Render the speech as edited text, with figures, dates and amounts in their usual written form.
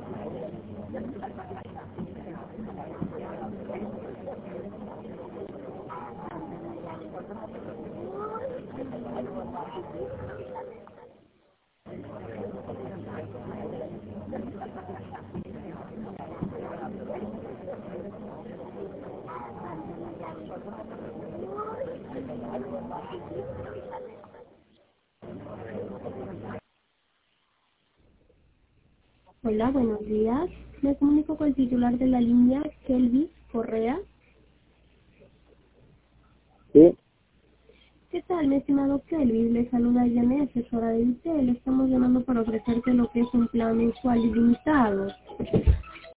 Hola, buenos días. Me comunico con el titular de la línea, Kelvis Correa. Sí, ¿Qué tal, mi estimado Kelvis? Le saluda Janet, asesora de Intel. Estamos llamando para ofrecerte lo que es un plan mensual ilimitado.